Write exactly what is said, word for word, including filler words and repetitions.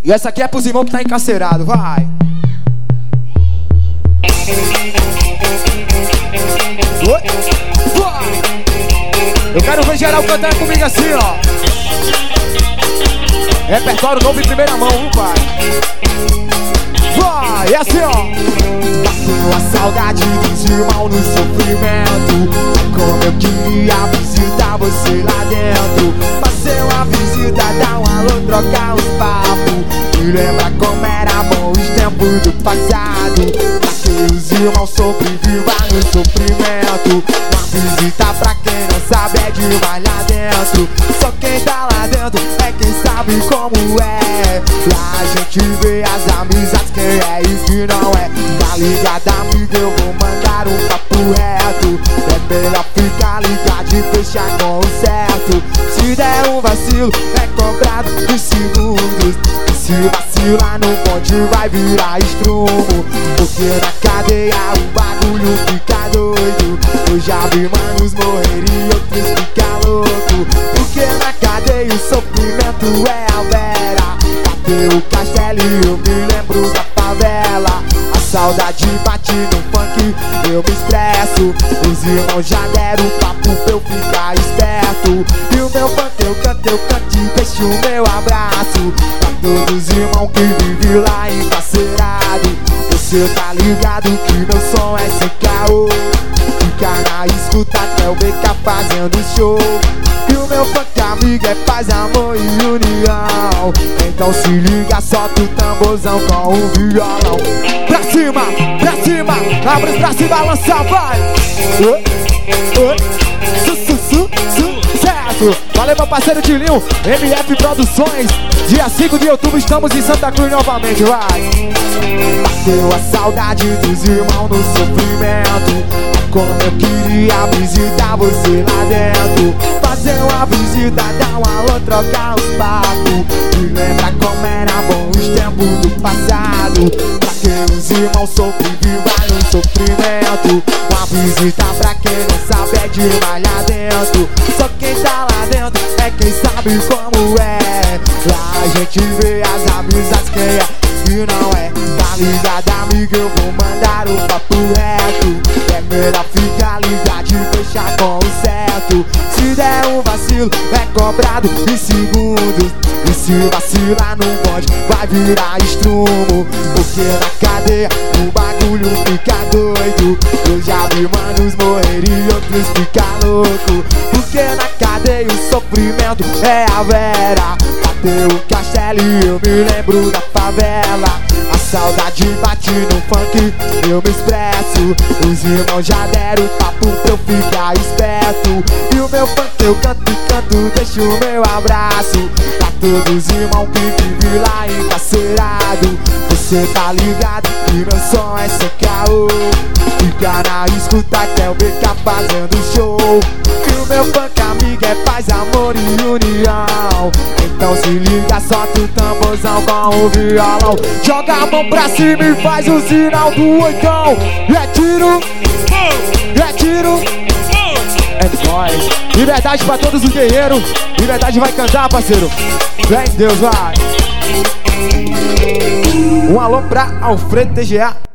E essa aqui é pros irmãos que tá encarcerado, vai. Oi? Vai. Eu quero ver geral cantando comigo assim, ó. Repertório novo em primeira mão, viu, pai? Vai, é assim, ó. Bateu a saudade dos irmãos no sofrimento. Como eu queria visitar você lá dentro. Fazer uma visita, dar um alô, trocar uns papos. E lembra como era bom os tempos do passado. Pra que os irmãos sobrevivam no sofrimento. Uma visita pra quem não sabe é demais lá dentro. Só quem tá lá dentro é quem sabe como é. Lá a gente vê as amizades, quem é e quem não é. Tá ligado, amigo, eu vou mandar um papo reto. É melhor ficar ligado e fechar com o certo. Se der um vacilo, é cobrado em segundos. E se vacilar no bonde vai virar estrumo. Porque na cadeia o bagulho fica doido. Eu já vi manos morrer e outros ficar louco. Porque na cadeia o sofrimento é a vera. Bateu o castelo e eu me lembro da favela. A saudade bate no funk, eu me expresso. Os irmãos já deram papo pra eu ficar esperto. E o meu funk eu canto, eu canto e deixo o meu abraço pra todos os irmãos que vivem lá encarcerado. Você tá ligado que meu som é sem caô. Fica na escuta até o B K fazendo show. E o meu funk, amigo, é paz, amor e união. Então se liga, solta o tamborzão com o violão. Pra cima, pra cima, abre os braços e balança, vai. Oi, oi, su, su, su, sucesso. Valeu, meu parceiro Tilinho, M F Produções. Dia cinco de outubro estamos em Santa Cruz novamente, vai. Bateu a saudade dos irmãos no sofrimento. Como eu queria visitar você lá dentro. Fazer uma visita, dar um alô, trocar uns papos. E lembra como era bom os tempos do passado. Pra que os irmãos sobrevivam no sofrimento. Uma visita pra quem não sabe é demais lá dentro. Só quem tá lá dentro é quem sabe como é. Lá a gente vê as amizades, quem é e não é. Tá ligado, amigo, eu vou mandar um papo reto. É melhor ficar ligado e fechar com o certo. Se der um vacilo, é cobrado em segundos. E se vacilar no bonde, vai virar estrumo. Porque na cadeia o bagulho fica doido. Eu já vi manos morrer e outros ficar louco. Porque na cadeia o sofrimento é a vera. Bateu o castelo e eu me lembro da favela. A saudade bate no funk, eu me expresso. Os irmãos já deram papo pra eu ficar esperto. E o meu funk eu canto e canto, deixo o meu abraço pra todos os irmãos que vivem lá encarcerado. Você tá ligado que meu som é sem caô. Fica na escuta até o B K fazendo show. E o meu funk, amigo, é paz, amor e união. Então se liga, solta o tamborzão com o violão. Joga a mão pra cima e faz o sinal do oitão. E é tiro, e é tiro, é nóis. Liberdade pra todos os guerreiros. Liberdade vai cantar, parceiro. Vem Deus, vai. Um alô pra Alfredo T G A.